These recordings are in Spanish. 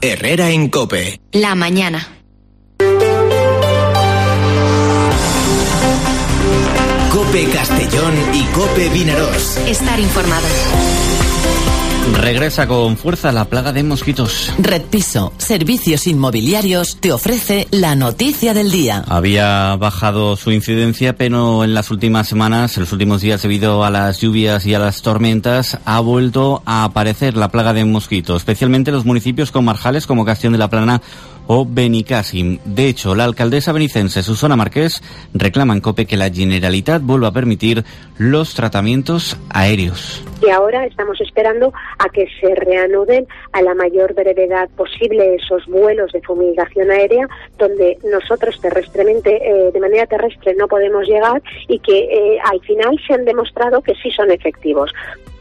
Herrera en COPE. La mañana. COPE Castellón y COPE Vinarós. Estar informado. Regresa con fuerza la plaga de mosquitos. Red Piso, servicios inmobiliarios, te ofrece la noticia del día. Había bajado su incidencia, pero en las últimas semanas, en los últimos días, debido a las lluvias y a las tormentas, ha vuelto a aparecer la plaga de mosquitos, especialmente en los municipios con marjales como Castellón de la Plana o Benicàssim. De hecho, la alcaldesa benicense Susana Marqués reclama en COPE que la Generalitat vuelva a permitir los tratamientos aéreos. Y ahora estamos esperando a que se reanuden a la mayor brevedad posible esos vuelos de fumigación aérea, donde nosotros terrestremente, de manera terrestre, no podemos llegar y que al final se han demostrado que sí son efectivos.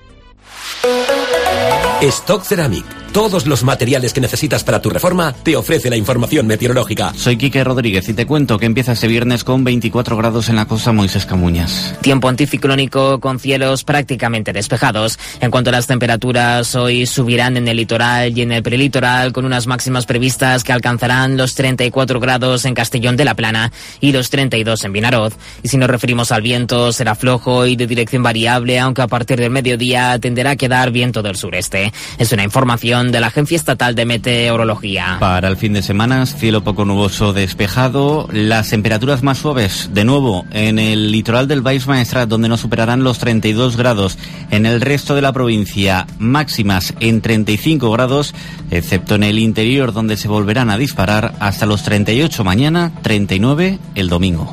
Stock Ceramic. Todos los materiales que necesitas para tu reforma te ofrece la información meteorológica. Soy Quique Rodríguez y te cuento que empieza este viernes con 24 grados en la costa Moisés Camuñas. Tiempo anticiclónico con cielos prácticamente despejados. En cuanto a las temperaturas, hoy subirán en el litoral y en el prelitoral con unas máximas previstas que alcanzarán los 34 grados en Castellón de la Plana y los 32 en Vinaroz. Y si nos referimos al viento, será flojo y de dirección variable, aunque a partir del mediodía tenderá a quedar viento del sureste. Es una información de la Agencia Estatal de Meteorología. Para el fin de semana, cielo poco nuboso despejado, las temperaturas más suaves, de nuevo, en el litoral del Baix Maestrat, donde no superarán los 32 grados. En el resto de la provincia, máximas en 35 grados, excepto en el interior, donde se volverán a disparar hasta los 38 mañana, 39 el domingo.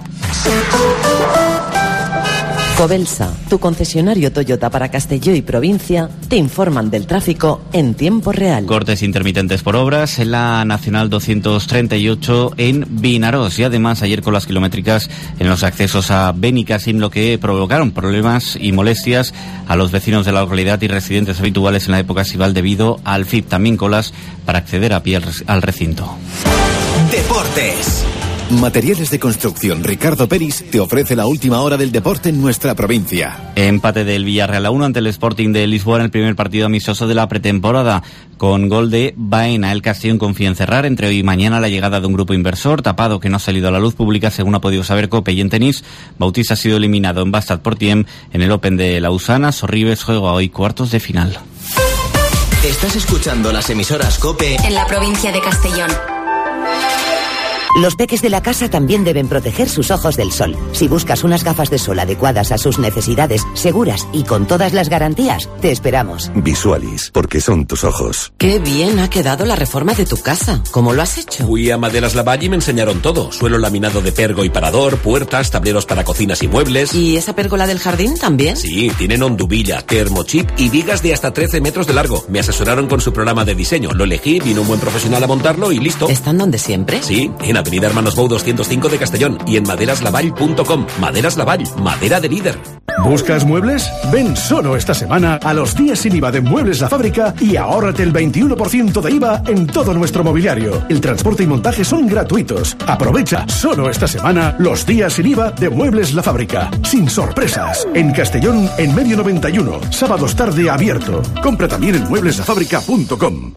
Covelsa, tu concesionario Toyota para Castelló y provincia, te informan del tráfico en tiempo real. Cortes intermitentes por obras en la Nacional 238 en Vinarós y además ayer con las kilométricas en los accesos a Benicàssim, lo que provocaron problemas y molestias a los vecinos de la localidad y residentes habituales en la época estival debido al FIP. También colas para acceder a pie al recinto. Deportes. Materiales de construcción Ricardo Peris te ofrece la última hora del deporte en nuestra provincia. Empate del Villarreal a 1 ante el Sporting de Lisboa en el primer partido amistoso de la pretemporada. Con gol de Baena, el Castellón confía en cerrar entre hoy y mañana la llegada de un grupo inversor tapado que no ha salido a la luz pública, según ha podido saber COPE. Y en tenis, Bautista ha sido eliminado en Bastad por Tiem en el Open de Lausana. Sorribes juega hoy cuartos de final. Estás escuchando las emisoras COPE en la provincia de Castellón. Los peques de la casa también deben proteger sus ojos del sol. Si buscas unas gafas de sol adecuadas a sus necesidades, seguras y con todas las garantías, te esperamos. Visualis, porque son tus ojos. Qué bien ha quedado la reforma de tu casa. ¿Cómo lo has hecho? Fui a Maderas Lavall y me enseñaron todo. Suelo laminado de pergo y parador, puertas, tableros para cocinas y muebles. ¿Y esa pérgola del jardín también? Sí, tienen honduvilla, termochip y vigas de hasta 13 metros de largo. Me asesoraron con su programa de diseño. Lo elegí, vino un buen profesional a montarlo y listo. ¿Están donde siempre? Sí, en Avenida Hermanos Bou 205 de Castellón y en maderaslavall.com. Maderas Lavall, madera de líder. ¿Buscas muebles? Ven solo esta semana a los días sin IVA de Muebles La Fábrica y ahórrate el 21% de IVA en todo nuestro mobiliario. El transporte y montaje son gratuitos. Aprovecha solo esta semana los días sin IVA de Muebles La Fábrica. Sin sorpresas. En Castellón, en Medio 91. Sábados tarde abierto. Compra también en muebleslafábrica.com.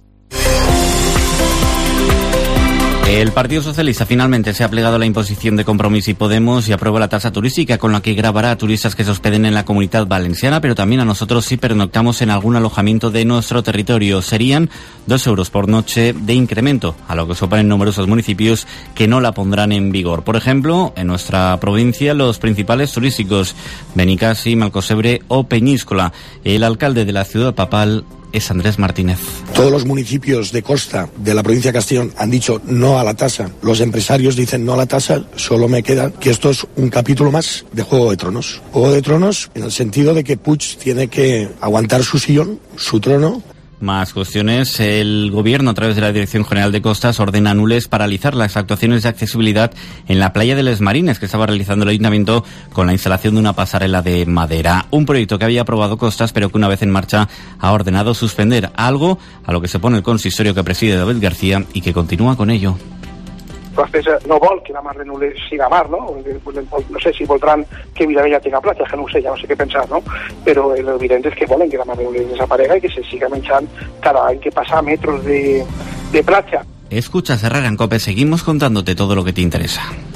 El Partido Socialista finalmente se ha plegado a la imposición de Compromís y Podemos y aprueba la tasa turística con la que gravará a turistas que se hospeden en la Comunitat Valenciana, pero también a nosotros si pernoctamos en algún alojamiento de nuestro territorio. Serían 2 euros por noche de incremento, a lo que se oponen numerosos municipios que no la pondrán en vigor. Por ejemplo, en nuestra provincia, los principales turísticos, Benicàssim, Alcocebre o Peñíscola. El alcalde de la ciudad papal es Andrés Martínez. Todos los municipios de costa de la provincia de Castellón han dicho no a la tasa. Los empresarios dicen no a la tasa. Solo me queda que esto es un capítulo más de Juego de Tronos. Juego de Tronos en el sentido de que Puig tiene que aguantar su sillón, su trono. Más cuestiones. El Gobierno, a través de la Dirección General de Costas, ordena a Nules paralizar las actuaciones de accesibilidad en la playa de Les Marines que estaba realizando el Ayuntamiento con la instalación de una pasarela de madera. Un proyecto que había aprobado Costas, pero que una vez en marcha ha ordenado suspender, algo a lo que se pone el consistorio que preside David García y que continúa con ello. Costes no vol que la mar de Nules siga mar, ¿no? No sé si voldran que Vilavella tenga platja, que no ho sé, ja no sé què pensar, no? Però evident és que volen que la mar de Nules desaparega i que se siga menjant cada any que passa metros de de platja. Escucha Herrera en COPE, seguimos contándote todo lo que te interesa.